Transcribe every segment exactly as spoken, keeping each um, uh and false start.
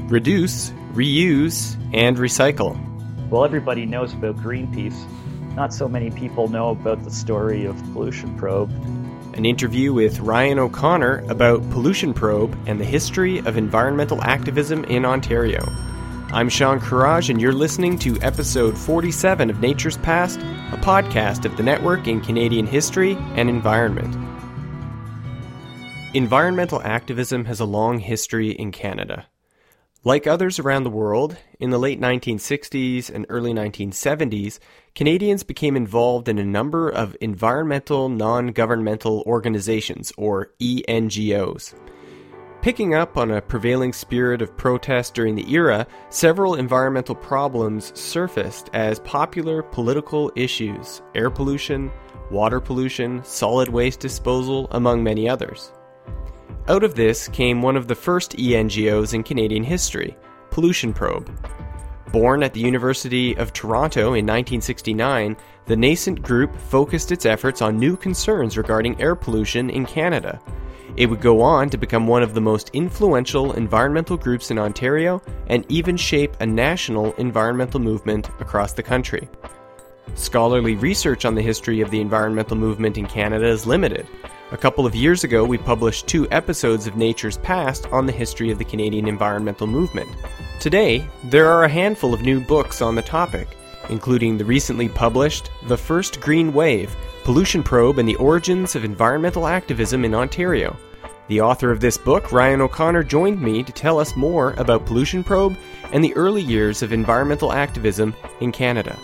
reduce, reuse, and recycle. Well, everybody knows about Greenpeace. Not so many people know about the story of Pollution Probe. An interview with Ryan O'Connor about Pollution Probe and the history of environmental activism in Ontario. I'm Sean Courage, and you're listening to episode forty-seven of Nature's Past, a podcast of the Network in Canadian History and Environment. Environmental activism has a long history in Canada. Like others around the world, in the late nineteen sixties and early nineteen seventies, Canadians became involved in a number of environmental non-governmental organizations, or E N G Os. Picking up on a prevailing spirit of protest during the era, several environmental problems surfaced as popular political issues: air pollution, water pollution, solid waste disposal, among many others. Out of this came one of the first E N G Os in Canadian history, Pollution Probe. Born at the University of Toronto in nineteen sixty-nine, the nascent group focused its efforts on new concerns regarding air pollution in Canada. It would go on to become one of the most influential environmental groups in Ontario and even shape a national environmental movement across the country. Scholarly research on the history of the environmental movement in Canada is limited. A couple of years ago, we published two episodes of Nature's Past on the history of the Canadian environmental movement. Today, there are a handful of new books on the topic, including the recently published The First Green Wave, Pollution Probe and the Origins of Environmental Activism in Ontario. The author of this book, Ryan O'Connor, joined me to tell us more about Pollution Probe and the early years of environmental activism in Canada.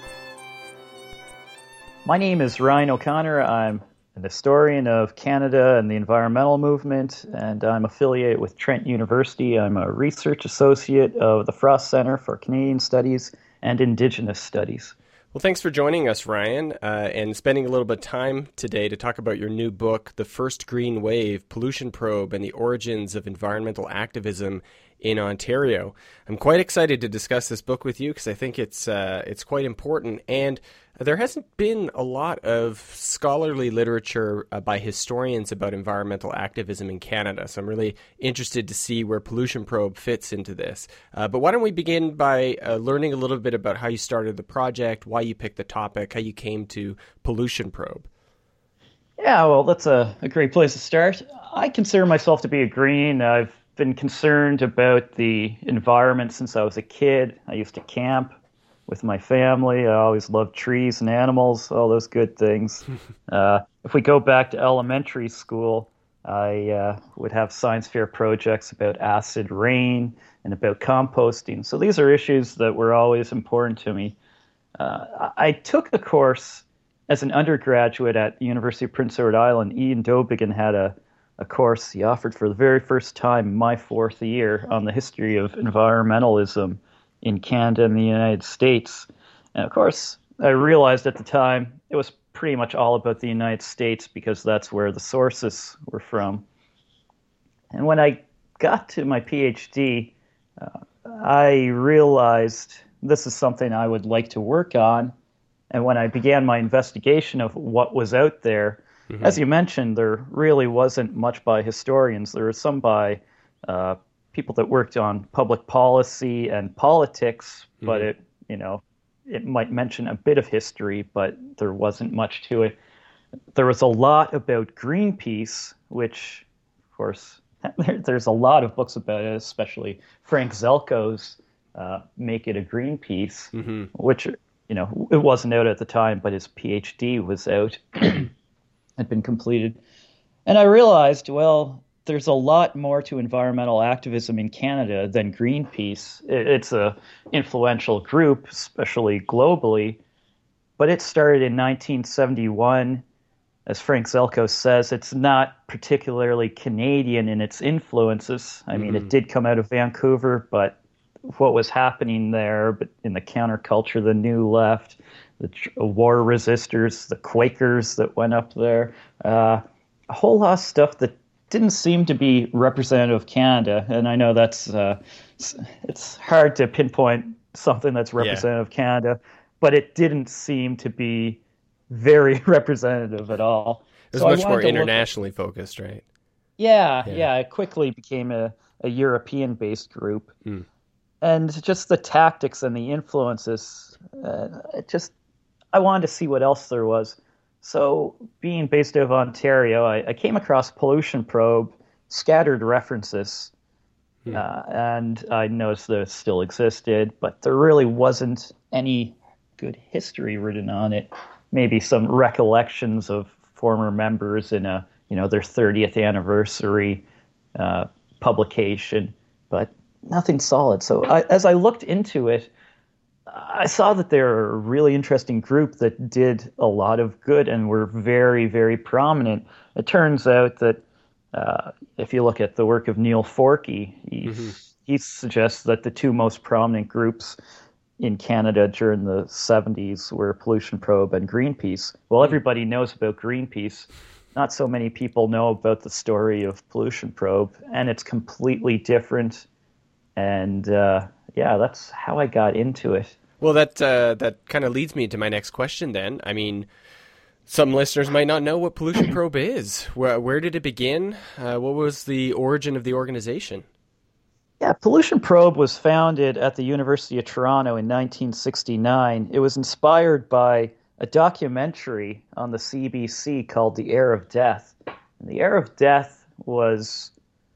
My name is Ryan O'Connor. I'm an historian of Canada and the environmental movement, and I'm affiliated with Trent University. I'm a research associate of the Frost Centre for Canadian Studies and Indigenous Studies. Well, thanks for joining us, Ryan, uh, and spending a little bit of time today to talk about your new book, The First Green Wave, Pollution Probe and the Origins of Environmental Activism in Ontario. I'm quite excited to discuss this book with you because I think it's uh, it's quite important, and there hasn't been a lot of scholarly literature uh, by historians about environmental activism in Canada, so I'm really interested to see where Pollution Probe fits into this. Uh, but why don't we begin by uh, learning a little bit about how you started the project, why you picked the topic, how you came to Pollution Probe. Yeah, well, that's a, a great place to start. I consider myself to be a green. I've been concerned about the environment since I was a kid. I used to camp with my family. I always loved trees and animals, all those good things. uh, if we go back to elementary school, I uh, would have science fair projects about acid rain and about composting. So these are issues that were always important to me. Uh, I took the course as an undergraduate at the University of Prince Edward Island. Ian Dobigan had a a course he offered for the very first time my fourth year on the history of environmentalism in Canada and the United States. And of course, I realized at the time it was pretty much all about the United States because that's where the sources were from. And when I got to my PhD, uh, I realized this is something I would like to work on. And when I began my investigation of what was out there, Mm-hmm. as you mentioned, there really wasn't much by historians. There was some by uh, people that worked on public policy and politics, mm-hmm. but it, you know, it might mention a bit of history, but there wasn't much to it. There was a lot about Greenpeace, which, of course, there, there's a lot of books about it, especially Frank Zelko's uh, Make It a Greenpeace, mm-hmm. which, you know, it wasn't out at the time, but his PhD was out. had been completed. And I realized, well, there's a lot more to environmental activism in Canada than Greenpeace. It's a influential group, especially globally, but it started in nineteen seventy-one. As Frank Zelko says, it's not particularly Canadian in its influences. I mean, mm-hmm. it did come out of Vancouver, but what was happening there but in the counterculture, the New Left, the war resistors, the Quakers that went up there, uh, a whole lot of stuff that didn't seem to be representative of Canada. And I know that's uh, it's hard to pinpoint something that's representative yeah. of Canada, but it didn't seem to be very representative at all. It was so much more internationally focused, right? Yeah, Yeah. yeah, it quickly became a, a European-based group. Hmm. And just the tactics and the influences, uh, it just I wanted to see what else there was. So, being based out of Ontario, I, I came across Pollution Probe, scattered references, Hmm. uh, and I noticed that it still existed, but there really wasn't any good history written on it. Maybe some recollections of former members in a you know their thirtieth anniversary uh, publication, but nothing solid. So, I, as I looked into it, I saw that they're a really interesting group that did a lot of good and were very, very prominent. It turns out that uh, if you look at the work of Neil Forkey, he, Hmm. he suggests that the two most prominent groups in Canada during the seventies were Pollution Probe and Greenpeace. Well, Hmm. everybody knows about Greenpeace. Not so many people know about the story of Pollution Probe, and it's completely different. And uh, yeah, that's how I got into it. Well, that uh, that kind of leads me to my next question. Then, I mean, some listeners might not know what Pollution Probe is. Where where did it begin? Uh, what was the origin of the organization? Yeah, Pollution Probe was founded at the University of Toronto in nineteen sixty-nine. It was inspired by a documentary on the C B C called The Air of Death. And The Air of Death was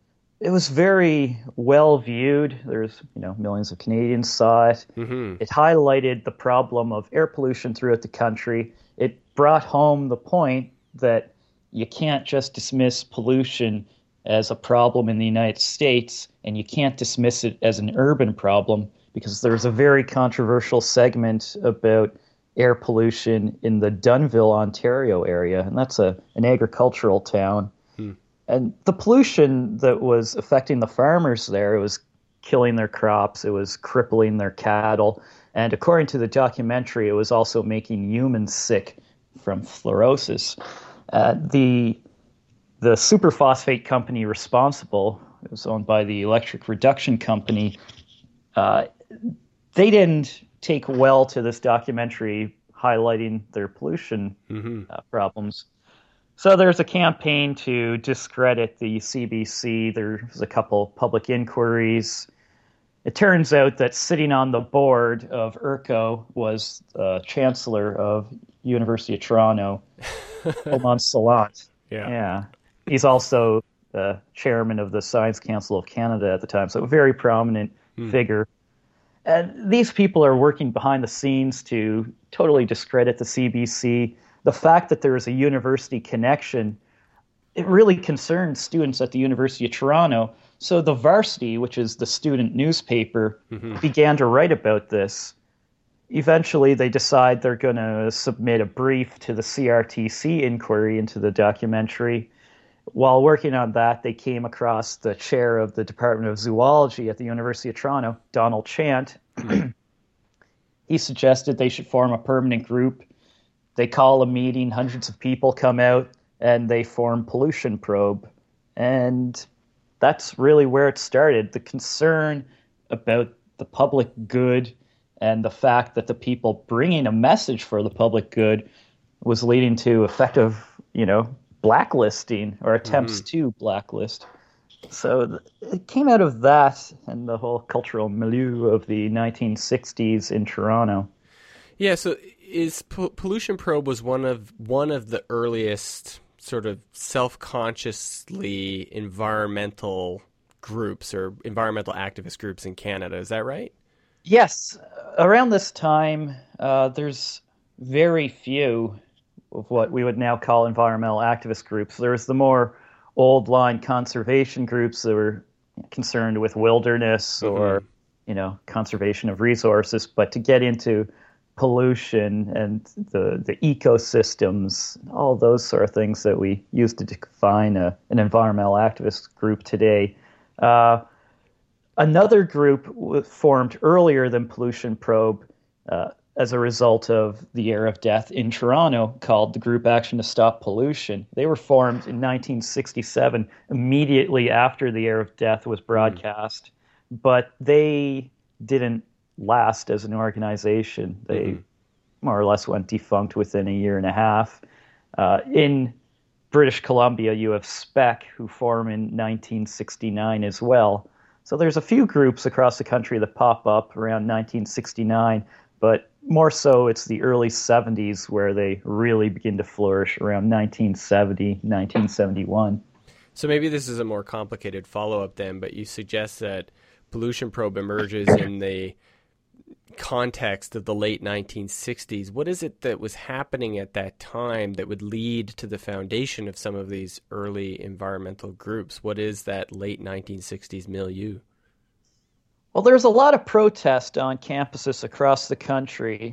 it was very well viewed. There's, you know, millions of Canadians saw it. Hmm. It highlighted the problem of air pollution throughout the country. It brought home the point that you can't just dismiss pollution as a problem in the United States, and you can't dismiss it as an urban problem because there's a very controversial segment about air pollution in the Dunnville, Ontario area, and that's a an agricultural town. Hmm. And the pollution that was affecting the farmers there, it was killing their crops, it was crippling their cattle, and according to the documentary, it was also making humans sick from fluorosis. Uh, the the superphosphate company responsible, it was owned by the Electric Reduction Company, uh, they didn't take well to this documentary highlighting their pollution Hmm. uh, problems. So there's a campaign to discredit the C B C. There's a couple public inquiries. It turns out that sitting on the board of ERCO was uh, Chancellor of University of Toronto, Omar Salant. Yeah. Yeah. He's also the chairman of the Science Council of Canada at the time, so a very prominent Hmm. figure. And these people are working behind the scenes to totally discredit the C B C. The fact that there is a university connection, it really concerned students at the University of Toronto. So the Varsity, which is the student newspaper, Hmm. began to write about this. Eventually, they decide they're going to submit a brief to the C R T C inquiry into the documentary. While working on that, they came across the chair of the Department of Zoology at the University of Toronto, Donald Chant. Hmm. He suggested they should form a permanent group. They call a meeting, hundreds of people come out, and they form Pollution Probe. And that's really where it started. The concern about the public good and the fact that the people bringing a message for the public good was leading to effective, you know, blacklisting or attempts Hmm. to blacklist. So th- it came out of that and the whole cultural milieu of the nineteen sixties in Toronto. Yeah. So, is P- Pollution Probe was one of one of the earliest sort of self-consciously environmental groups or environmental activist groups in Canada. Is that right? Yes, around this time, uh, there's very few of what we would now call environmental activist groups. There's the more old line conservation groups that were concerned with wilderness Hmm. or, you know, conservation of resources. But to get into pollution and the the ecosystems, all those sort of things that we use to define a, an environmental activist group today. Uh, Another group was formed earlier than Pollution Probe uh, as a result of the Air of Death in Toronto called the Group Action to Stop Pollution. They were formed in nineteen sixty-seven, immediately after the Air of Death was Hmm. broadcast, but they didn't last as an organization. They Hmm. more or less went defunct within a year and a half. Uh, in British Columbia, you have SPEC, who form in nineteen sixty-nine as well. So there's a few groups across the country that pop up around nineteen sixty-nine, but more so it's the early seventies where they really begin to flourish around nineteen seventy, nineteen seventy-one. So maybe this is a more complicated follow-up then, but you suggest that Pollution Probe emerges in the context of the late nineteen sixties. What is it that was happening at that time that would lead to the foundation of some of these early environmental groups? What is that late nineteen sixties milieu? Well, there's a lot of protest on campuses across the country,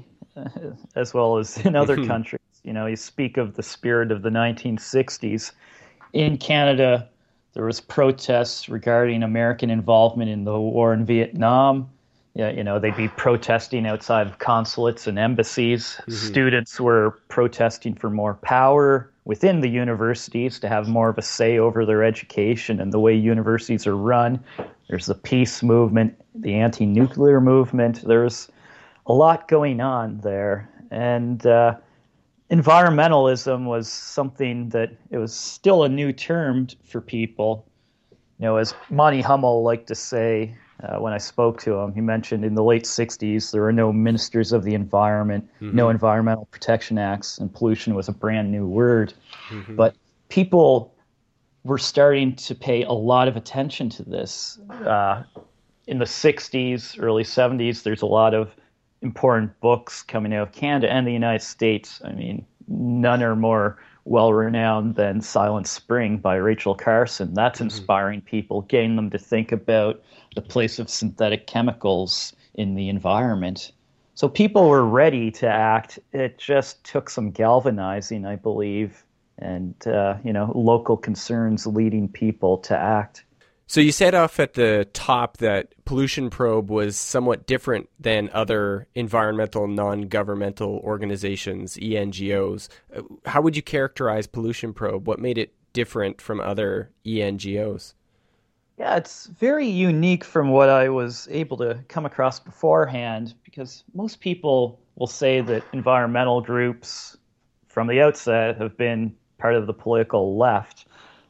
as well as in other countries. You know, you speak of the spirit of the nineteen sixties. In Canada, there was protests regarding American involvement in the war in Vietnam. Yeah, you know, they'd be protesting outside of consulates and embassies. Mm-hmm. Students were protesting for more power within the universities to have more of a say over their education and the way universities are run. There's the peace movement, the anti-nuclear movement. There's a lot going on there. And uh, environmentalism was something that it was still a new term for people. You know, as Monty Hummel liked to say, Uh, when I spoke to him, he mentioned in the late sixties there were no ministers of the environment, mm-hmm. no environmental protection acts, and pollution was a brand new word. Mm-hmm. But people were starting to pay a lot of attention to this. Uh, in the sixties, early seventies, there's a lot of important books coming out of Canada and the United States. I mean, none are more well-renowned than Silent Spring by Rachel Carson. That's mm-hmm. inspiring people, getting them to think about the place of synthetic chemicals in the environment. So people were ready to act. It just took some galvanizing, I believe, and uh, you know, local concerns leading people to act. So you said off at the top that Pollution Probe was somewhat different than other environmental non-governmental organizations, E N G Os. How would you characterize Pollution Probe? What made it different from other E N G Os? Yeah, it's very unique from what I was able to come across beforehand, because most people will say that environmental groups from the outset have been part of the political left.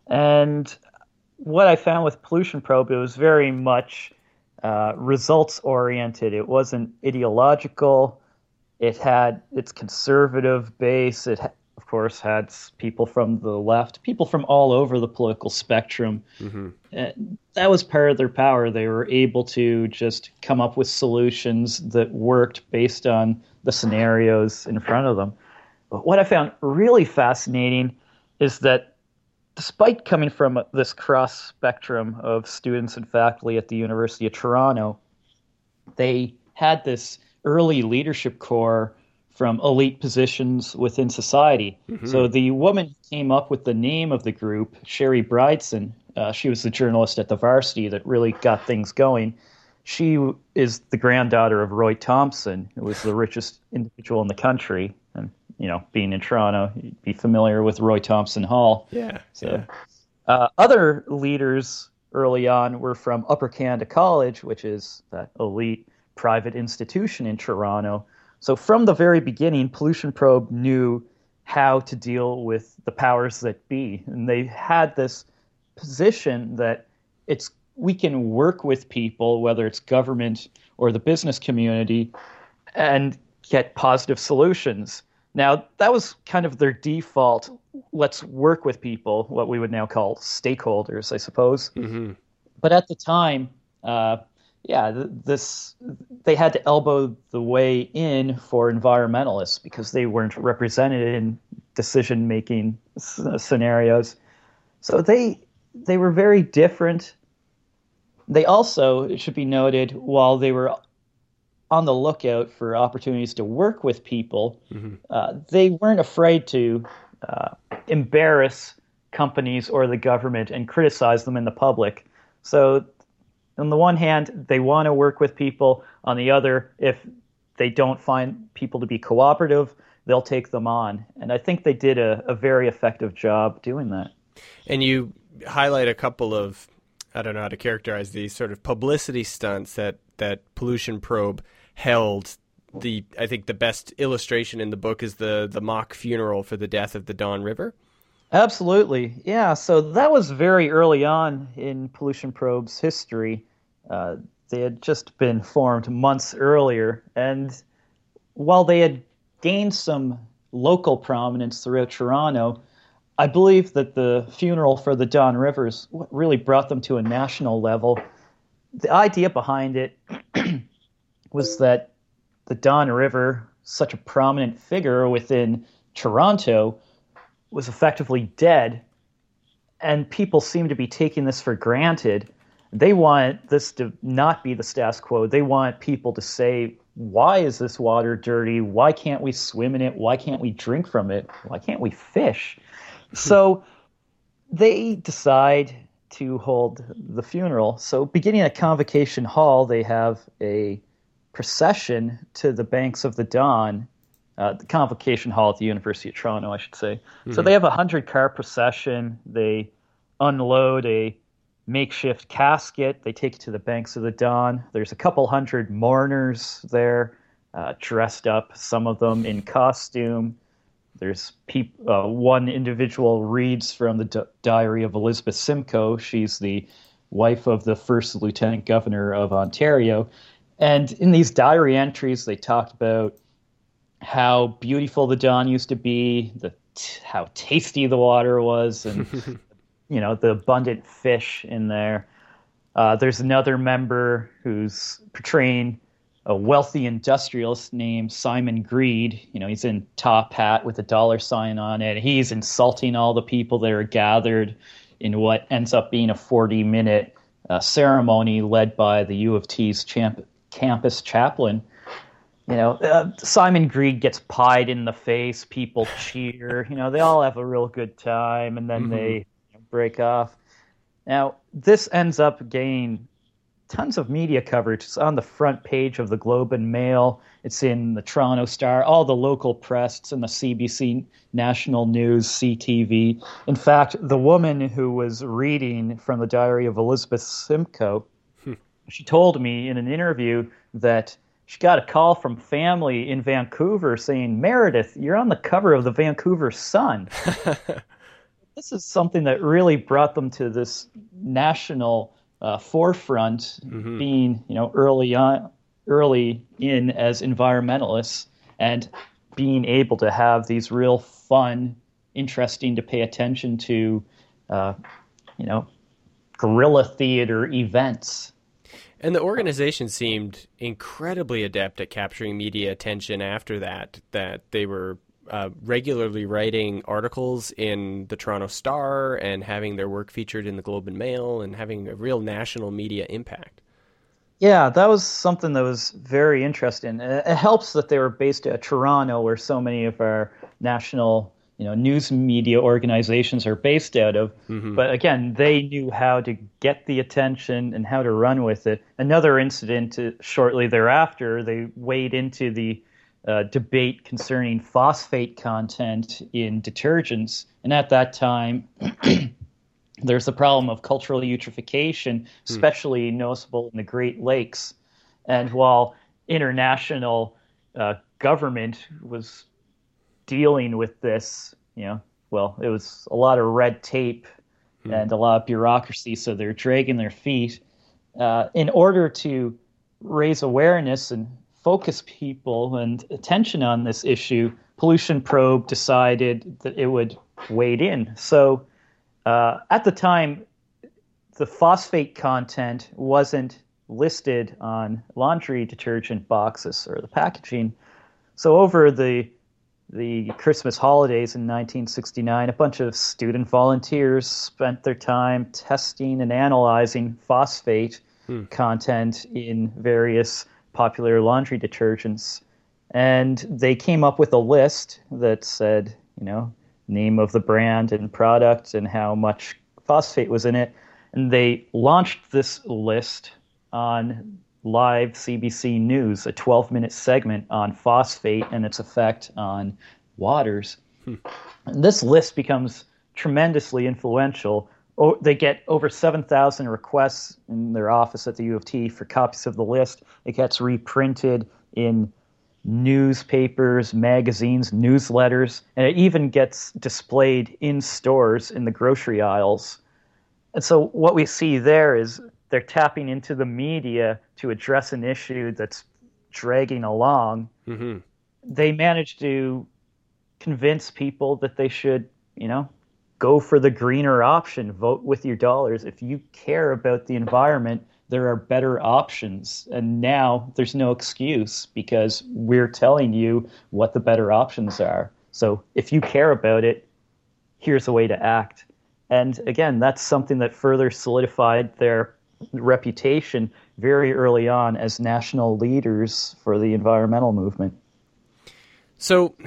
And what I found with Pollution Probe, it was very much uh, results-oriented. It wasn't ideological. It had its conservative base. It, of course, had people from the left, people from all over the political spectrum. Mm-hmm. And that was part of their power. They were able to just come up with solutions that worked based on the scenarios in front of them. But what I found really fascinating is that despite coming from this cross spectrum of students and faculty at the University of Toronto, they had this early leadership core from elite positions within society. Mm-hmm. So the woman who came up with the name of the group, Sherry Bridson, uh, she was the journalist at the Varsity that really got things going. She is the granddaughter of Roy Thompson, who was the richest individual in the country. And you know, being in Toronto, you'd be familiar with Roy Thompson Hall. Yeah. So, yeah. Uh, other leaders early on were from Upper Canada College, which is that elite private institution in Toronto. So from the very beginning, Pollution Probe knew how to deal with the powers that be. And they had this position that it's we can work with people, whether it's government or the business community, and get positive solutions. Now, that was kind of their default. Let's work with people, what we would now call stakeholders, I suppose. Mm-hmm. But at the time, uh, yeah, this they had to elbow the way in for environmentalists because they weren't represented in decision-making s- scenarios. So they they were very different. They also, it should be noted, while they were on the lookout for opportunities to work with people, mm-hmm. uh, they weren't afraid to uh, embarrass companies or the government and criticize them in the public. So on the one hand, they want to work with people. On the other, if they don't find people to be cooperative, they'll take them on. And I think they did a, a very effective job doing that. And you highlight a couple of, I don't know how to characterize these, sort of publicity stunts that, that Pollution Probe held. The I think the best illustration in the book is the, the mock funeral for the death of the Don River. Absolutely. Yeah. So that was very early on in Pollution Probe's history. Uh, they had just been formed months earlier. And while they had gained some local prominence throughout Toronto, I believe that the funeral for the Don Rivers really brought them to a national level. The idea behind it was that the Don River, such a prominent figure within Toronto, was effectively dead, and people seem to be taking this for granted. They want this to not be the status quo. They want people to say, why is this water dirty? Why can't we swim in it? Why can't we drink from it? Why can't we fish? So they decide to hold the funeral. So beginning at Convocation Hall, they have a procession to the banks of the Don, uh, the Convocation Hall at the University of Toronto, I should say. Mm-hmm. So they have a hundred-car procession. They unload a makeshift casket. They take it to the banks of the Don. There's a couple hundred mourners there, uh, dressed up, some of them in costume. There's peop- uh, one individual reads from the di- diary of Elizabeth Simcoe. She's the wife of the first Lieutenant Governor of Ontario. And in these diary entries, they talked about how beautiful the Don used to be, the t- how tasty the water was, and you know, the abundant fish in there. Uh, there's another member who's portraying a wealthy industrialist named Simon Greed. You know, he's in top hat with a dollar sign on it. He's insulting all the people that are gathered in what ends up being a forty-minute uh, ceremony led by the U of T's champ- campus chaplain. You know, uh, Simon Greed gets pied in the face. People cheer. You know, they all have a real good time, and then mm-hmm. they break off. Now, this ends up getting tons of media coverage. It's on the front page of the Globe and Mail. It's in the Toronto Star, all the local press. It's in the C B C National News, C T V. In fact, the woman who was reading from the diary of Elizabeth Simcoe, hmm. she told me in an interview that she got a call from family in Vancouver saying, Meredith, you're on the cover of the Vancouver Sun. This is something that really brought them to this national uh, forefront, mm-hmm. being, you know, early on, early in as environmentalists, and being able to have these real fun, interesting to pay attention to, uh, you know, guerrilla theater events. And the organization seemed incredibly adept at capturing media attention after that, that they were uh, regularly writing articles in the Toronto Star and having their work featured in the Globe and Mail and having a real national media impact. Yeah, that was something that was very interesting. It helps that they were based at Toronto, where so many of our national, you know, news media organizations are based out of. Mm-hmm. But again, they knew how to get the attention and how to run with it. Another incident uh, shortly thereafter, they weighed into the uh, debate concerning phosphate content in detergents. And at that time, there's the problem of cultural eutrophication, especially hmm. noticeable in the Great Lakes. And while international uh, government was dealing with this, you know, well, it was a lot of red tape hmm. and a lot of bureaucracy, so they're dragging their feet. Uh, in order to raise awareness and focus people and attention on this issue, Pollution Probe decided that it would wade in. So uh, at the time, the phosphate content wasn't listed on laundry detergent boxes or the packaging. So over the the Christmas holidays in nineteen sixty-nine, a bunch of student volunteers spent their time testing and analyzing phosphate hmm. content in various popular laundry detergents. And they came up with a list that said, you know, name of the brand and product and how much phosphate was in it. And they launched this list on live C B C News, a twelve-minute segment on phosphate and its effect on waters. Hmm. And this list becomes tremendously influential. Oh, they get over seven thousand requests in their office at the U of T for copies of the list. It gets reprinted in newspapers, magazines, newsletters, and it even gets displayed in stores in the grocery aisles. And so what we see there is they're tapping into the media to address an issue that's dragging along. Mm-hmm. They manage to convince people that they should, you know, go for the greener option, vote with your dollars. If you care about the environment, there are better options. And now there's no excuse because we're telling you what the better options are. So if you care about it, here's a way to act. And again, that's something that further solidified their reputation very early on as national leaders for the environmental movement. So,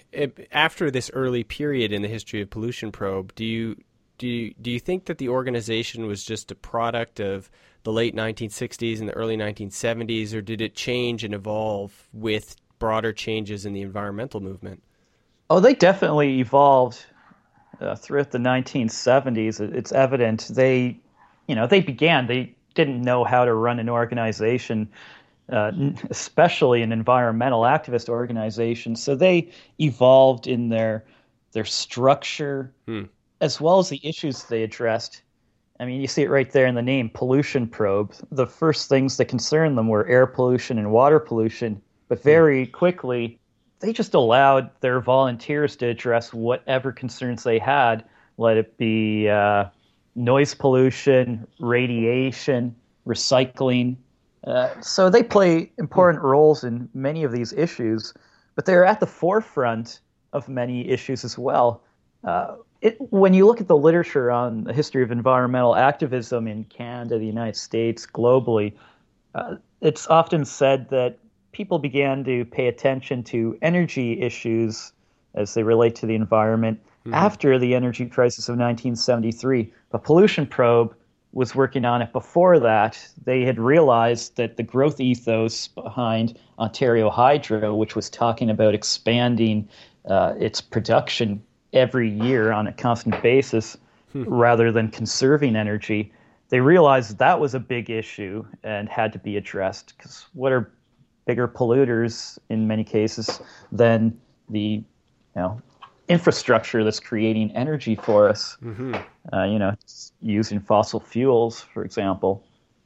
after this early period in the history of Pollution Probe, do you do you, do you think that the organization was just a product of the late nineteen sixties and the early nineteen seventies, or did it change and evolve with broader changes in the environmental movement? Oh, they definitely evolved uh, throughout the nineteen seventies. It's evident they, you know, they began. They didn't know how to run an organization. Uh, especially an environmental activist organization. So they evolved in their their structure hmm. as well as the issues they addressed. I mean, you see it right there in the name, Pollution Probe. The first things that concerned them were air pollution and water pollution, but very hmm. quickly they just allowed their volunteers to address whatever concerns they had, let it be uh, noise pollution, radiation, recycling. Uh, so they play important roles in many of these issues, but they're at the forefront of many issues as well. Uh, it, when you look at the literature on the history of environmental activism in Canada, the United States, globally, uh, it's often said that people began to pay attention to energy issues as they relate to the environment mm-hmm. after the energy crisis of nineteen seventy-three. But Pollution Probe was working on it before that. They had realized that the growth ethos behind Ontario Hydro, which was talking about expanding uh, its production every year on a constant basis hmm. rather than conserving energy, they realized that was a big issue and had to be addressed. Because what are bigger polluters in many cases than the, you know, infrastructure that's creating energy for us, mm-hmm. uh, you know, using fossil fuels, for example.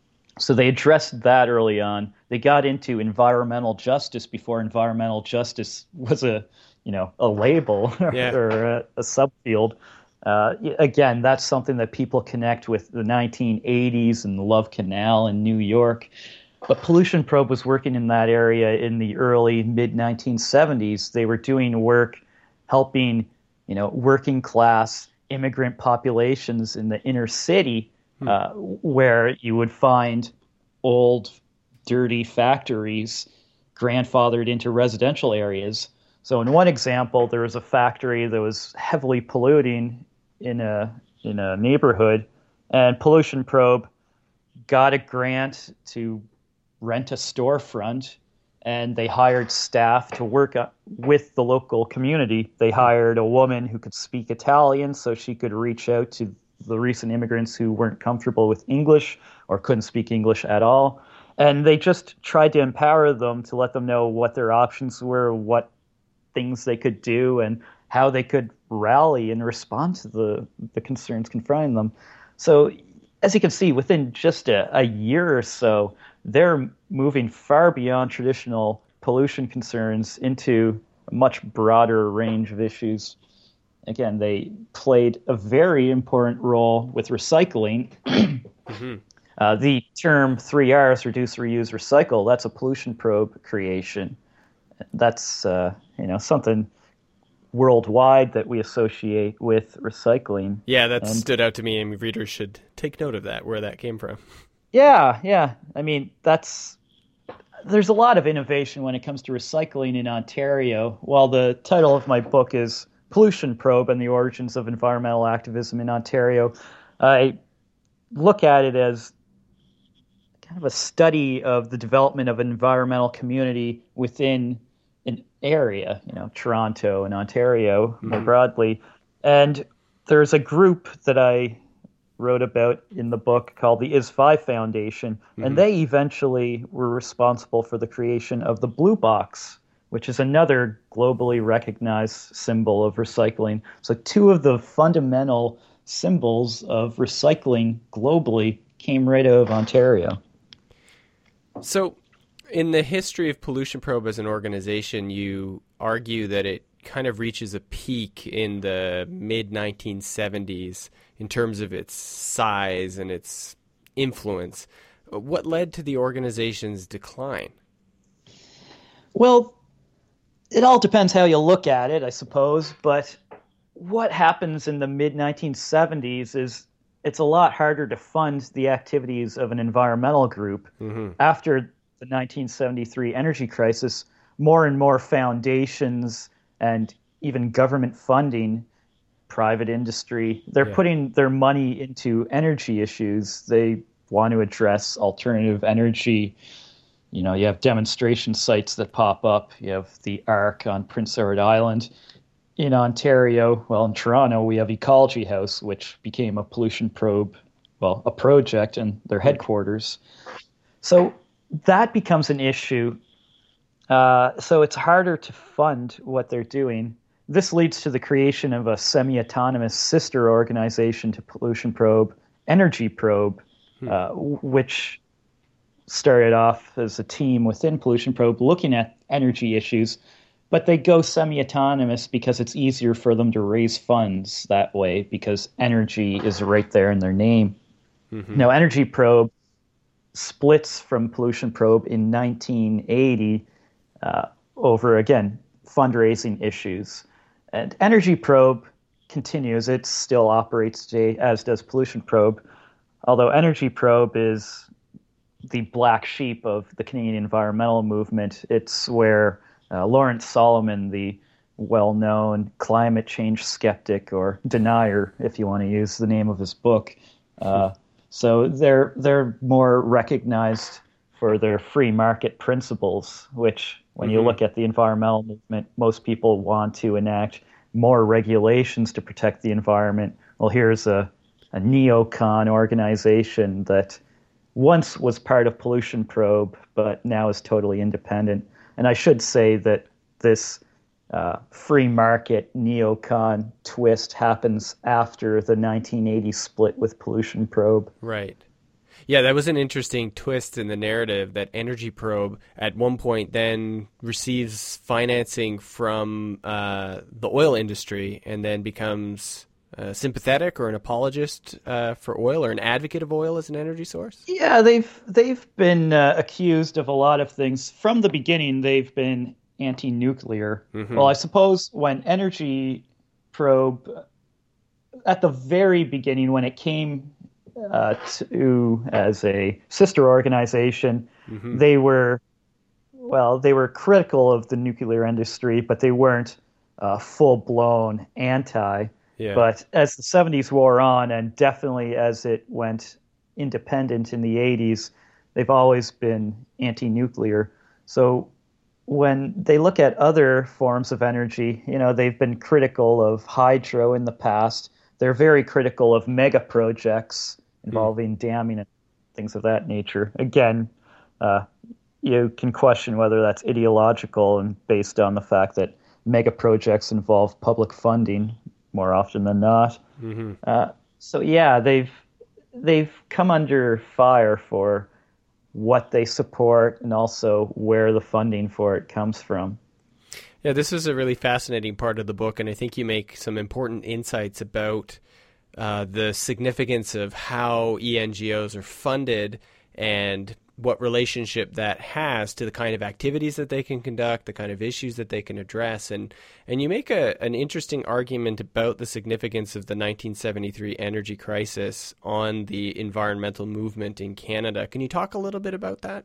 So they addressed that early on. They got into environmental justice before environmental justice was a, you know, a label yeah. or a, a subfield. Uh, again, that's something that people connect with the nineteen eighties and the Love Canal in New York. But Pollution Probe was working in that area in the early, mid nineteen seventies. They were doing work helping, you know, working class immigrant populations in the inner city, hmm. uh, where you would find old, dirty factories grandfathered into residential areas. So in one example, there was a factory that was heavily polluting in a in a neighborhood, and Pollution Probe got a grant to rent a storefront, and they hired staff to work with the local community. They hired a woman who could speak Italian so she could reach out to the recent immigrants who weren't comfortable with English or couldn't speak English at all. And they just tried to empower them to let them know what their options were, what things they could do, and how they could rally and respond to the, the concerns confronting them. So as you can see, within just a, a year or so, they're moving far beyond traditional pollution concerns into a much broader range of issues. Again, they played a very important role with recycling. mm-hmm. uh, the term three R's, reduce, reuse, recycle, that's a Pollution Probe creation. That's uh, you know something worldwide that we associate with recycling. Yeah, that and, stood out to me, and readers should take note of that, where that came from. Yeah, yeah. I mean, that's there's a lot of innovation when it comes to recycling in Ontario. While the title of my book is Pollution Probe and the Origins of Environmental Activism in Ontario, I look at it as kind of a study of the development of an environmental community within an area, you know, Toronto and Ontario mm-hmm. more broadly. And there's a group that I wrote about in the book called the I S F I Foundation, mm-hmm. and they eventually were responsible for the creation of the Blue Box which is another globally recognized symbol of recycling. So two of the fundamental symbols of recycling globally came right out of Ontario. So in the history of Pollution Probe as an organization, you argue that it kind of reaches a peak in the mid nineteen seventies in terms of its size and its influence. What led to the organization's decline? Well, it all depends how you look at it, I suppose. But what happens in the mid nineteen seventies is it's a lot harder to fund the activities of an environmental group. Mm-hmm. After the nineteen seventy-three energy crisis, more and more foundations and even government funding, private industry, they're yeah. putting their money into energy issues. They want to address alternative energy. You know, you have demonstration sites that pop up. You have the ARC on Prince Edward Island. In Ontario, well, in Toronto, we have Ecology House, which became a pollution probe, well, a project and their headquarters. So that becomes an issue. Uh, so it's harder to fund what they're doing. This leads to the creation of a semi-autonomous sister organization to Pollution Probe, Energy Probe, hmm. uh, which started off as a team within Pollution Probe looking at energy issues, but they go semi-autonomous because it's easier for them to raise funds that way because energy is right there in their name. Mm-hmm. Now, Energy Probe splits from Pollution Probe in nineteen eighty uh, over, again, fundraising issues. And Energy Probe continues. It still operates today, as does Pollution Probe, although Energy Probe is the black sheep of the Canadian environmental movement. It's where uh, Lawrence Solomon, the well-known climate change skeptic or denier, if you want to use the name of his book, uh, so they're they're more recognized for their free market principles, which when mm-hmm. you look at the environmental movement, most people want to enact more regulations to protect the environment. Well, here's a, a neocon organization that once was part of Pollution Probe, but now is totally independent. And I should say that this uh, free market neocon twist happens after the nineteen eighty split with Pollution Probe. Right. Yeah, that was an interesting twist in the narrative that Energy Probe at one point then receives financing from uh, the oil industry and then becomes uh, sympathetic or an apologist uh, for oil or an advocate of oil as an energy source? Yeah, they've they've been uh, accused of a lot of things. From the beginning, they've been anti-nuclear. Mm-hmm. Well, I suppose when Energy Probe, at the very beginning, when it came Uh, to as a sister organization, mm-hmm. they were, well, they were critical of the nuclear industry, but they weren't uh, full-blown anti. Yeah. But as the seventies wore on, and definitely as it went independent in the eighties, they've always been anti-nuclear. So when they look at other forms of energy, you know, they've been critical of hydro in the past. They're very critical of mega projects involving mm. damming and things of that nature. Again, uh, you can question whether that's ideological and based on the fact that mega projects involve public funding more often than not. Mm-hmm. Uh, so yeah, they've they've come under fire for what they support and also where the funding for it comes from. Yeah, this is a really fascinating part of the book, and I think you make some important insights about uh, the significance of how E N G Os are funded and what relationship that has to the kind of activities that they can conduct, the kind of issues that they can address. And and you make a, an interesting argument about the significance of the nineteen seventy-three energy crisis on the environmental movement in Canada. Can you talk a little bit about that?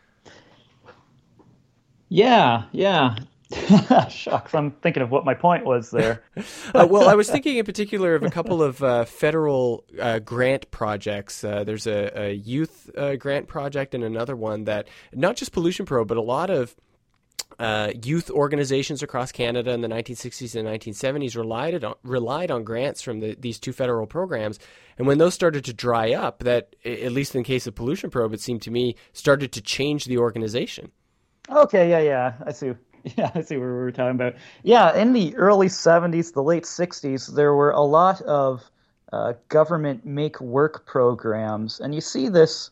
Yeah, yeah. Shucks, I'm thinking of what my point was there. uh, well, I was thinking in particular of a couple of uh, federal uh, grant projects. Uh, there's a, a youth uh, grant project and another one that not just Pollution Probe, but a lot of uh, youth organizations across Canada in the nineteen sixties and nineteen seventies relied on, relied on grants from the, these two federal programs. And when those started to dry up, that, at least in the case of Pollution Probe, it seemed to me, started to change the organization. Okay, yeah, yeah, I see. Yeah, I see what we were talking about. Yeah, in the early seventies, the late sixties, there were a lot of uh, government make work programs. And you see this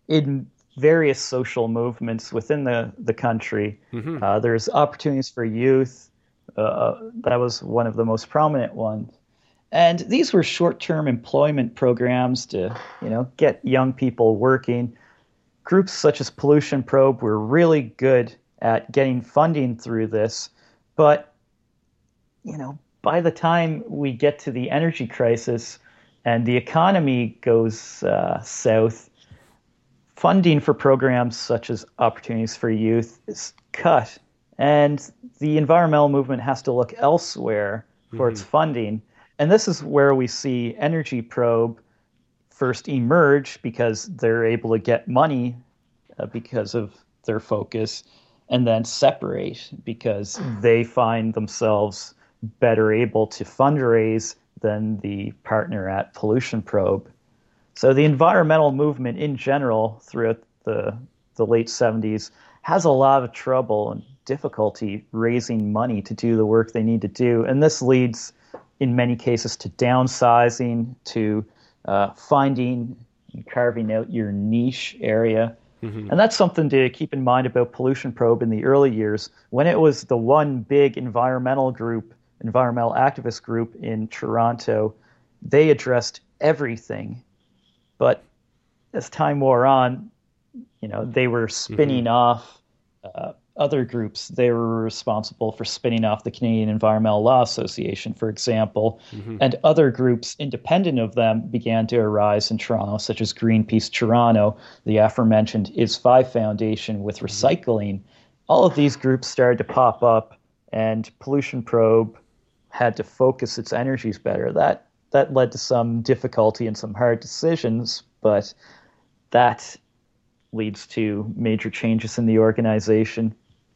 in various social movements within the, the country. Hmm. Uh, there's opportunities for youth. Uh, that was one of the most prominent ones. And these were short-term employment programs to, you know, get young people working. Groups such as Pollution Probe were really good at getting funding through this, but you know, by the time we get to the energy crisis and the economy goes uh, south, funding for programs such as Opportunities for Youth is cut, and the environmental movement has to look elsewhere for mm-hmm. its funding. And this is where we see Energy Probe first emerge because they're able to get money uh, because of their focus, and then separate because they find themselves better able to fundraise than the partner at Pollution Probe. So the environmental movement in general throughout the, the late seventies has a lot of trouble and difficulty raising money to do the work they need to do. And this leads in many cases to downsizing, to uh, finding and carving out your niche area. Mm-hmm. And that's something to keep in mind about Pollution Probe in the early years. When it was the one big environmental group, environmental activist group in Toronto, they addressed everything. But as time wore on, you know, they were spinning mm-hmm. off uh, other groups. They were responsible for spinning off the Canadian Environmental Law Association, for example, mm-hmm. and other groups independent of them began to arise in Toronto, such as Greenpeace Toronto, the aforementioned I S five Foundation with recycling. All of these groups started to pop up, and Pollution Probe had to focus its energies better. That that led to some difficulty and some hard decisions, but that leads to major changes in the organization.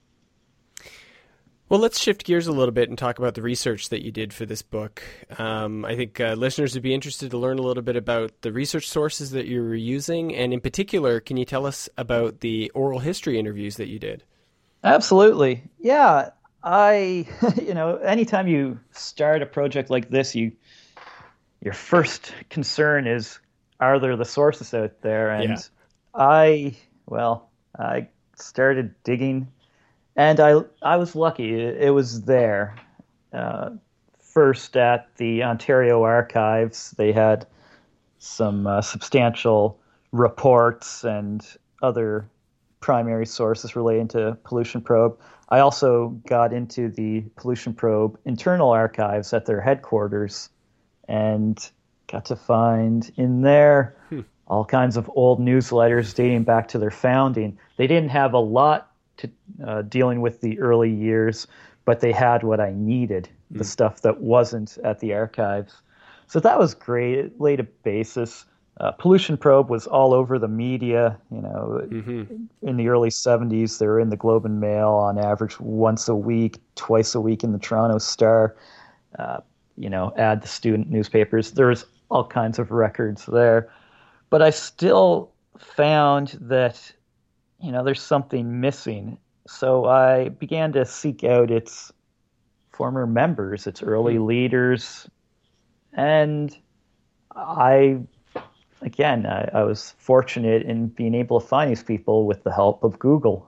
Well, let's shift gears a little bit and talk about the research that you did for this book. Um, I think uh, listeners would be interested to learn a little bit about the research sources that you were using, and in particular, can you tell us about the oral history interviews that you did? Absolutely. Yeah. I, you know, anytime you start a project like this, you your first concern is, are there the sources out there? And yeah. I, well, I started digging, and I I was lucky. It, it was there. Uh, first at the Ontario Archives, they had some uh, substantial reports and other primary sources relating to Pollution Probe. I also got into the Pollution Probe internal archives at their headquarters and got to find in there hmm. all kinds of old newsletters dating back to their founding. They didn't have a lot to uh, dealing with the early years, but they had what I needed, hmm. the stuff that wasn't at the archives. So that was great. It laid a basis. Uh, Pollution Probe was all over the media. You know, mm-hmm. in the early seventies, they were in the Globe and Mail on average once a week, twice a week in the Toronto Star. Uh, you know, add the student newspapers. There's all kinds of records there. But I still found that, you know, there's something missing. So I began to seek out its former members, its early mm-hmm. leaders. And I, again, I, I was fortunate in being able to find these people with the help of Google.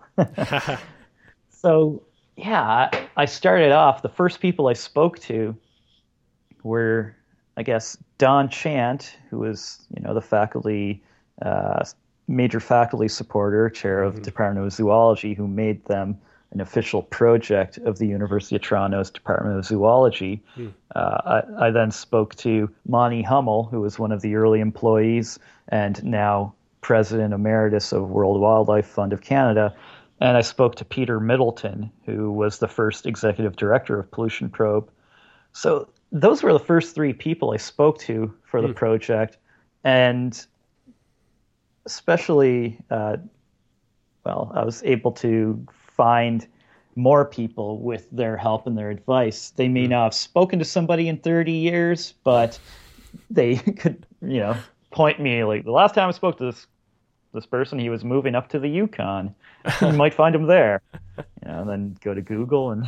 So, yeah, I, I started off, the first people I spoke to were, I guess, Don Chant, who was, you know, the faculty, uh, major faculty supporter, chair of mm-hmm. the Department of Zoology, who made them an official project of the University of Toronto's Department of Zoology. Mm. Uh, I, I then spoke to Monty Hummel, who was one of the early employees and now President Emeritus of World Wildlife Fund of Canada. And I spoke to Peter Middleton, who was the first executive director of Pollution Probe. So those were the first three people I spoke to for the mm. project. And especially, uh, well, I was able to find more people with their help and their advice. They may not have spoken to somebody in thirty years, but they could, you know, point me like, the last time I spoke to this this person. He was moving up to the Yukon. You might find him there. You know, and then go to Google and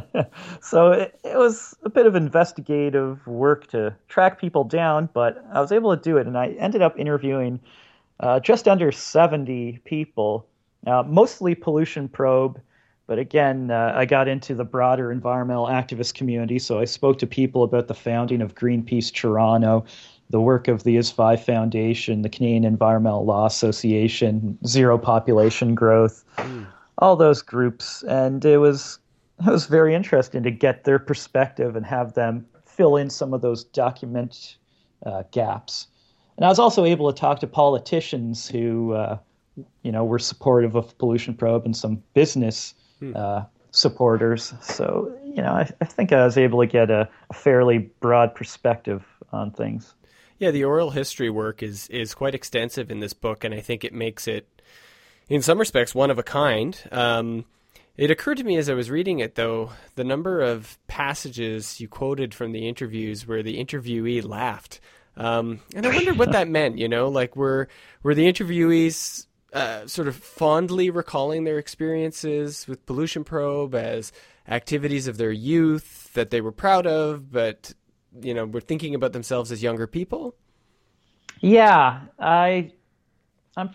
so it, it was a bit of investigative work to track people down, but I was able to do it, and I ended up interviewing uh, just under seventy people, uh, mostly pollution probe. But again, uh, I got into the broader environmental activist community, so I spoke to people about the founding of Greenpeace Toronto, the work of the I S F I Foundation, the Canadian Environmental Law Association, Zero Population Growth, mm. all those groups. And it was it was very interesting to get their perspective and have them fill in some of those document uh, gaps. And I was also able to talk to politicians who, uh, you know, were supportive of Pollution Probe and some business uh, supporters. So, you know, I, I think I was able to get a, a fairly broad perspective on things. Yeah, the oral history work is is quite extensive in this book, and I think it makes it, in some respects, one of a kind. Um, it occurred to me as I was reading it, though, the number of passages you quoted from the interviews where the interviewee laughed. Um, and I wondered what that meant, you know, like were, were the interviewees uh, sort of fondly recalling their experiences with Pollution Probe as activities of their youth that they were proud of, but, you know, were thinking about themselves as younger people? Yeah, I, I'm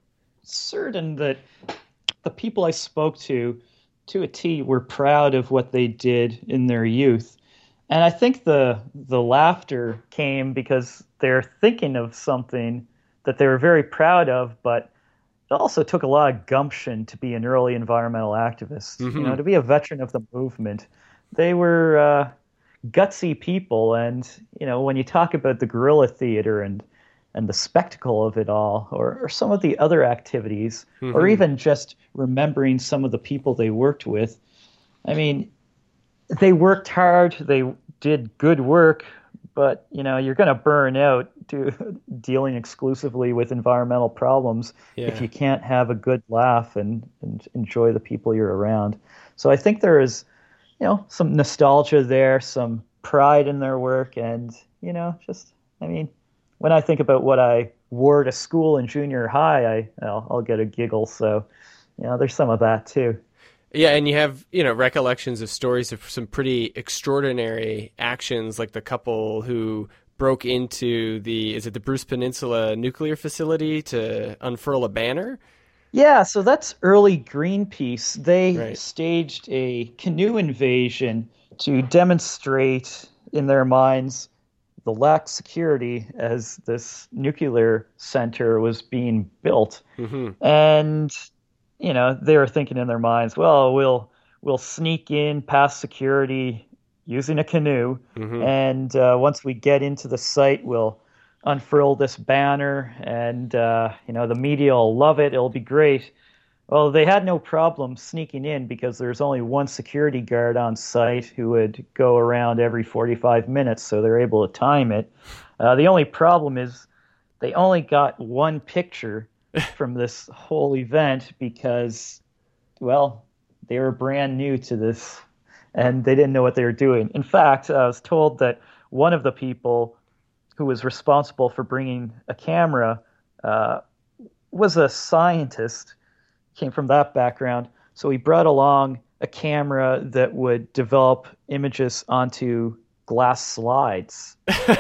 certain that the people I spoke to, to a T, were proud of what they did in their youth. And I think the the laughter came because they're thinking of something that they were very proud of, but it also took a lot of gumption to be an early environmental activist, mm-hmm. you know, to be a veteran of the movement. They were uh, gutsy people, and you know, when you talk about the guerrilla theater and and the spectacle of it all, or, or some of the other activities, mm-hmm. or even just remembering some of the people they worked with, I mean, they worked hard, they did good work, but you know, you're going to burn out to dealing exclusively with environmental problems yeah. if you can't have a good laugh and, and enjoy the people you're around. So I think there is, you know, some nostalgia there, some pride in their work, and you know, just, I mean, when I think about what I wore to school in junior high, I I'll, I'll get a giggle. So, you know, there's some of that too. Yeah, and you have, you know, recollections of stories of some pretty extraordinary actions, like the couple who broke into the, is it the Bruce Peninsula nuclear facility to unfurl a banner? Yeah, so that's early Greenpeace. They right. staged a canoe invasion to demonstrate in their minds the lack security as this nuclear center was being built. Mm-hmm. And you know, they were thinking in their minds, well, we'll we'll sneak in past security using a canoe, mm-hmm. and uh, once we get into the site, we'll unfurl this banner, and uh, you know, the media will love it. It'll be great. Well, they had no problem sneaking in because there's only one security guard on site who would go around every forty-five minutes, so they're able to time it. Uh, the only problem is they only got one picture from this whole event because, well, they were brand new to this and they didn't know what they were doing. In fact, I was told that one of the people who was responsible for bringing a camera uh, was a scientist, came from that background. So he brought along a camera that would develop images onto glass slides.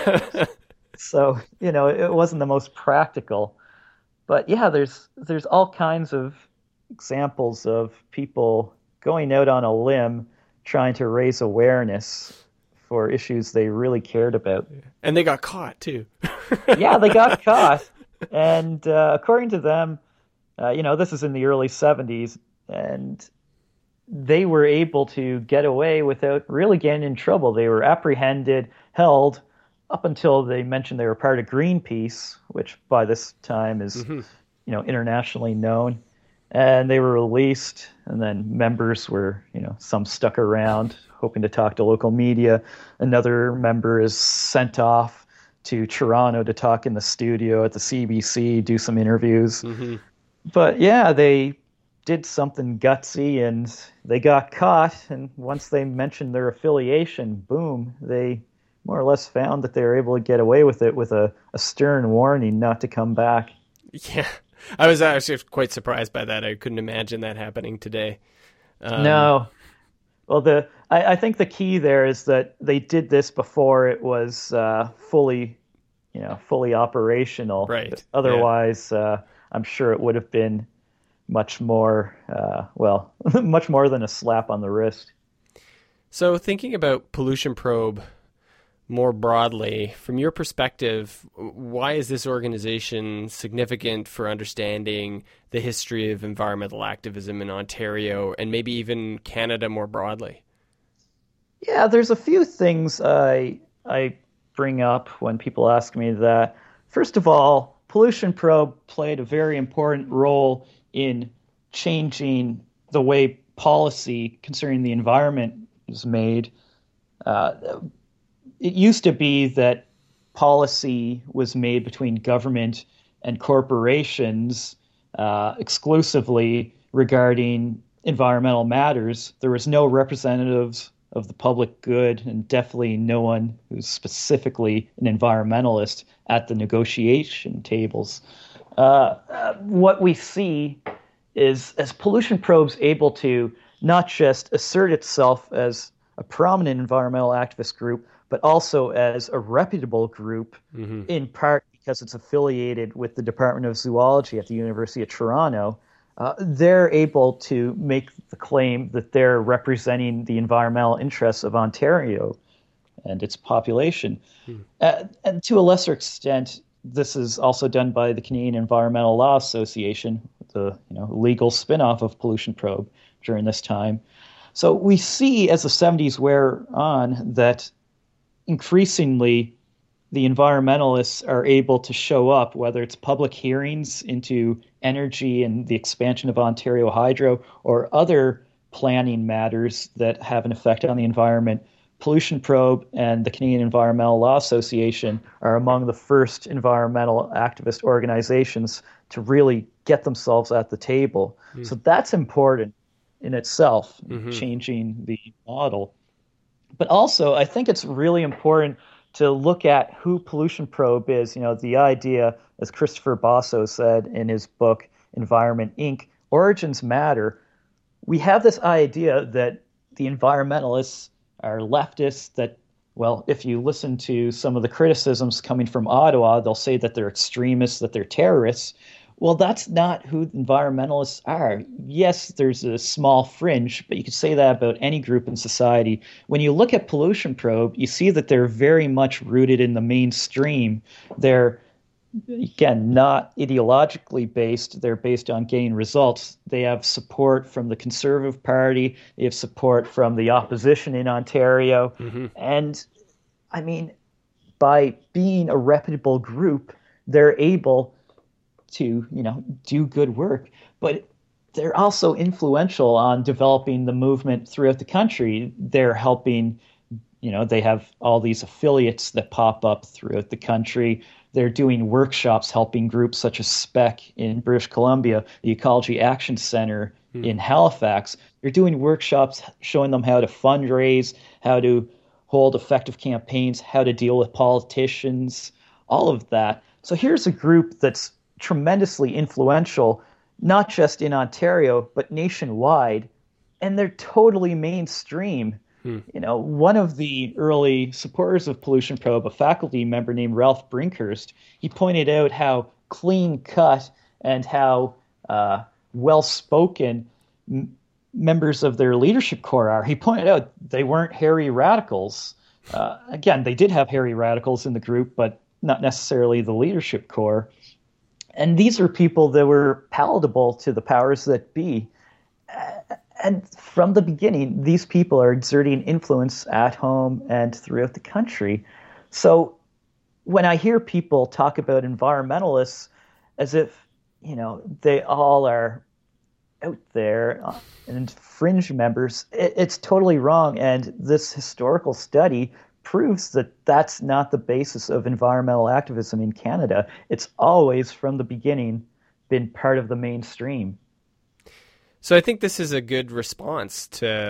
So, you know, it wasn't the most practical. But yeah, there's there's all kinds of examples of people going out on a limb trying to raise awareness for issues they really cared about. And they got caught, too. Yeah, they got caught. And uh, according to them, uh, you know, this is in the early seventies, and they were able to get away without really getting in trouble. They were apprehended, held, up until they mentioned they were part of Greenpeace, which by this time is, mm-hmm. you know, internationally known. And they were released, and then members were, you know, some stuck around hoping to talk to local media. Another member is sent off to Toronto to talk in the studio at the C B C, do some interviews. Mm-hmm. But yeah, they did something gutsy, and they got caught. And once they mentioned their affiliation, boom, they more or less found that they were able to get away with it with a, a stern warning not to come back. Yeah. I was actually quite surprised by that. I couldn't imagine that happening today. Um, No. Well, the I, I think the key there is that they did this before it was uh, fully, you know, fully operational. Right. Yeah. Otherwise, uh, I'm sure it would have been much more, uh, well, much more than a slap on the wrist. So thinking about Pollution Probe more broadly, from your perspective, why is this organization significant for understanding the history of environmental activism in Ontario and maybe even Canada more broadly? Yeah, there's a few things I I bring up when people ask me that. First of all, Pollution Probe played a very important role in changing the way policy concerning the environment is made. Uh, it used to be that policy was made between government and corporations uh, exclusively regarding environmental matters. There was no representatives of the public good, and definitely no one who's specifically an environmentalist at the negotiation tables. Uh, uh, what we see is as Pollution Probe's able to not just assert itself as a prominent environmental activist group, but also as a reputable group, mm-hmm. in part because it's affiliated with the Department of Zoology at the University of Toronto, uh, they're able to make the claim that they're representing the environmental interests of Ontario and its population. Hmm. Uh, and to a lesser extent, this is also done by the Canadian Environmental Law Association, the you know legal spin-off of Pollution Probe during this time. So we see as the seventies wear on that increasingly the environmentalists are able to show up, whether it's public hearings into energy and the expansion of Ontario Hydro or other planning matters that have an effect on the environment. Pollution Probe and the Canadian Environmental Law Association are among the first environmental activist organizations to really get themselves at the table. Mm. So that's important in itself, mm-hmm. changing the model. But also, I think it's really important to look at who Pollution Probe is. You know, the idea, as Christopher Basso said in his book, Environment Incorporated, Origins Matter. We have this idea that the environmentalists are leftists, that, well, if you listen to some of the criticisms coming from Ottawa, they'll say that they're extremists, that they're terrorists. Well, that's not who environmentalists are. Yes, there's a small fringe, but you could say that about any group in society. When you look at Pollution Probe, you see that they're very much rooted in the mainstream. They're, again, not ideologically based. They're based on getting results. They have support from the Conservative Party. They have support from the opposition in Ontario. Mm-hmm. And, I mean, by being a reputable group, they're able to, you know, do good work, but they're also influential on developing the movement throughout the country. They're helping, you know, they have all these affiliates that pop up throughout the country. They're doing workshops helping groups such as SPEC in British Columbia, the Ecology Action Center hmm. in Halifax. They're doing workshops showing them how to fundraise, how to hold effective campaigns, how to deal with politicians, all of that. So here's a group that's tremendously influential, not just in Ontario, but nationwide, and they're totally mainstream. Hmm. You know, one of the early supporters of Pollution Probe, a faculty member named Ralph Brinkhurst, he pointed out how clean cut and how uh, well-spoken m- members of their leadership core are. He pointed out they weren't hairy radicals. Uh, again, they did have hairy radicals in the group, but not necessarily the leadership core. And these are people that were palatable to the powers that be. And from the beginning, these people are exerting influence at home and throughout the country. So when I hear people talk about environmentalists as if, you know, they all are out there and fringe members, it, it's totally wrong. And this historical study proves that that's not the basis of environmental activism in Canada. It's always, from the beginning, been part of the mainstream. So I think this is a good response to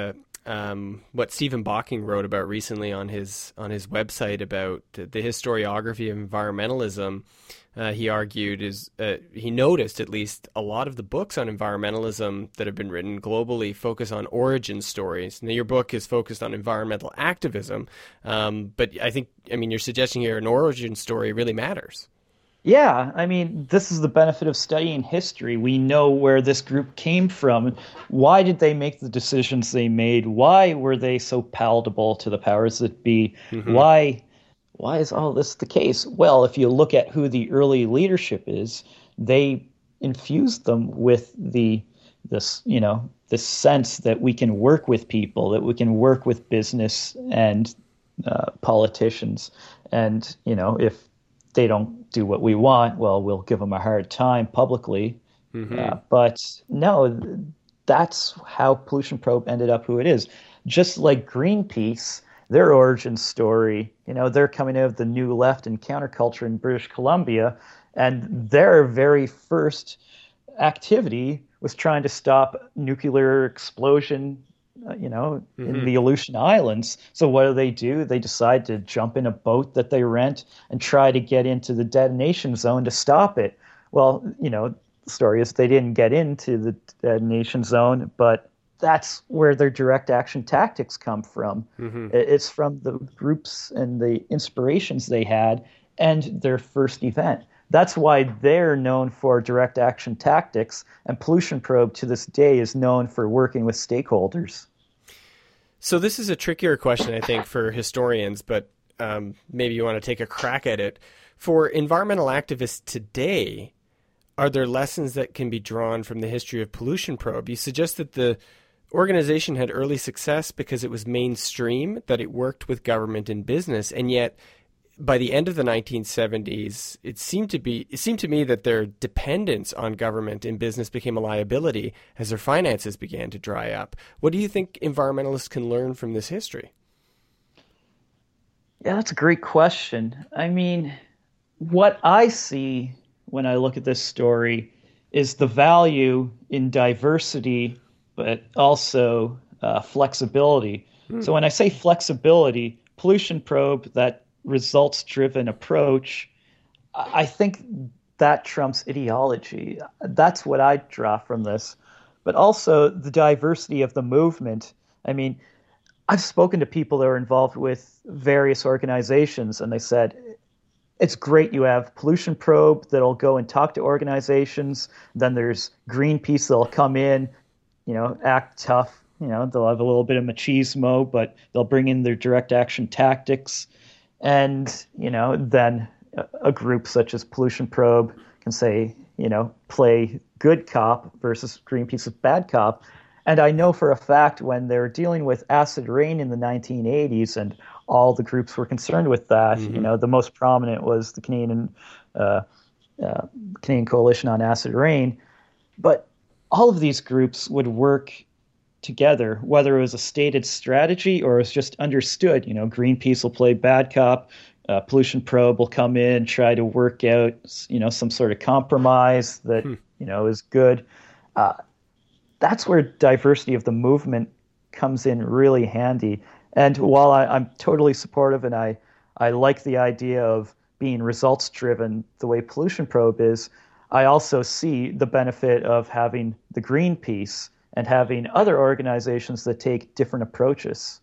um, what Stephen Bocking wrote about recently on his on his website about the, the historiography of environmentalism. Uh, he argued is uh, he noticed at least a lot of the books on environmentalism that have been written globally focus on origin stories. Now, your book is focused on environmental activism, um, but I think, I mean, you're suggesting here an origin story really matters. Yeah, I mean, this is the benefit of studying history. We know where this group came from. Why did they make the decisions they made? Why were they so palatable to the powers that be? Mm-hmm. Why why is all this the case? Well, if you look at who the early leadership is, they infused them with the this, you know, this sense that we can work with people, that we can work with business and uh, politicians. And, you know, if they don't do what we want, well, we'll give them a hard time publicly. Mm-hmm. Uh, but no, that's how Pollution Probe ended up who it is. Just like Greenpeace, their origin story, you know, they're coming out of the New Left and counterculture in British Columbia, and their very first activity was trying to stop nuclear explosion, uh, you know, mm-hmm. in the Aleutian Islands. So what do they do? They decide to jump in a boat that they rent and try to get into the detonation zone to stop it. Well, you know, the story is they didn't get into the detonation zone, but that's where their direct action tactics come from. Mm-hmm. It's from the groups and the inspirations they had and their first event. That's why they're known for direct action tactics, and Pollution Probe to this day is known for working with stakeholders. So this is a trickier question, I think, for historians, but um, maybe you want to take a crack at it. For environmental activists today, are there lessons that can be drawn from the history of Pollution Probe? You suggest that the organization had early success because it was mainstream, that it worked with government and business, and yet by the end of the nineteen seventies, it seemed to be it seemed to me that their dependence on government and business became a liability as their finances began to dry up. What do you think environmentalists can learn from this history? Yeah, that's a great question. I mean, what I see when I look at this story is the value in diversity, but also uh, flexibility. Hmm. So when I say flexibility, Pollution Probe, that results-driven approach, I think that trumps ideology. That's what I draw from this. But also the diversity of the movement. I mean, I've spoken to people that are involved with various organizations, and they said, it's great you have Pollution Probe that'll go and talk to organizations. Then there's Greenpeace that'll come in, you know, act tough. You know, they'll have a little bit of machismo, but they'll bring in their direct action tactics. And, you know, then a group such as Pollution Probe can say, you know, play good cop versus Greenpeace's bad cop. And I know for a fact when they were dealing with acid rain in the nineteen eighties and all the groups were concerned with that, mm-hmm. you know, the most prominent was the Canadian uh, uh, Canadian Coalition on Acid Rain. But all of these groups would work together, whether it was a stated strategy or it was just understood. You know, Greenpeace will play bad cop, uh, Pollution Probe will come in, try to work out, you know, some sort of compromise that, hmm. you know, is good. Uh, that's where diversity of the movement comes in really handy. And while I, I'm totally supportive and I, I like the idea of being results driven the way Pollution Probe is, I also see the benefit of having the Greenpeace and having other organizations that take different approaches.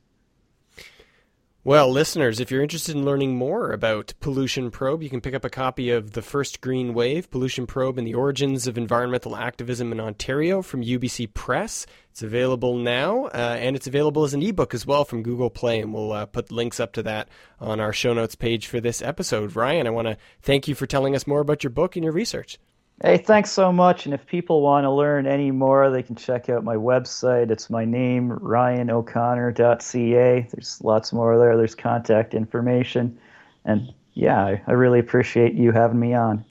Well, listeners, if you're interested in learning more about Pollution Probe, you can pick up a copy of The First Green Wave, Pollution Probe and the Origins of Environmental Activism in Ontario from U B C Press. It's available now, uh, and it's available as an ebook as well from Google Play, and we'll uh, put links up to that on our show notes page for this episode. Ryan, I want to thank you for telling us more about your book and your research. Hey, thanks so much. And if people want to learn any more, they can check out my website. It's my name, ryan o'connor dot c a. There's lots more there. There's contact information. And yeah, I, I really appreciate you having me on.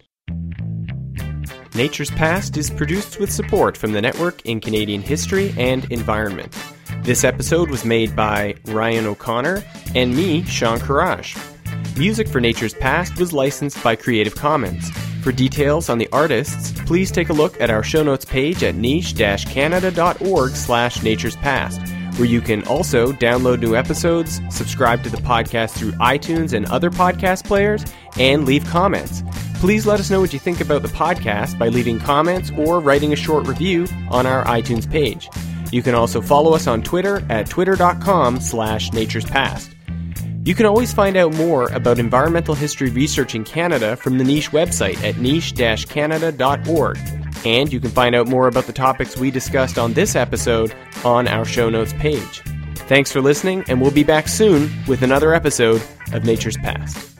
Nature's Past is produced with support from the Network in Canadian History and Environment. This episode was made by Ryan O'Connor and me, Sean Courage. Music for Nature's Past was licensed by Creative Commons. For details on the artists, please take a look at our show notes page at niche dash canada dot org slash nature's past, where you can also download new episodes, subscribe to the podcast through iTunes and other podcast players, and leave comments. Please let us know what you think about the podcast by leaving comments or writing a short review on our iTunes page. You can also follow us on Twitter at twitter.com slash naturespast. You can always find out more about environmental history research in Canada from the Niche website at niche dash canada dot org. And you can find out more about the topics we discussed on this episode on our show notes page. Thanks for listening, and we'll be back soon with another episode of Nature's Past.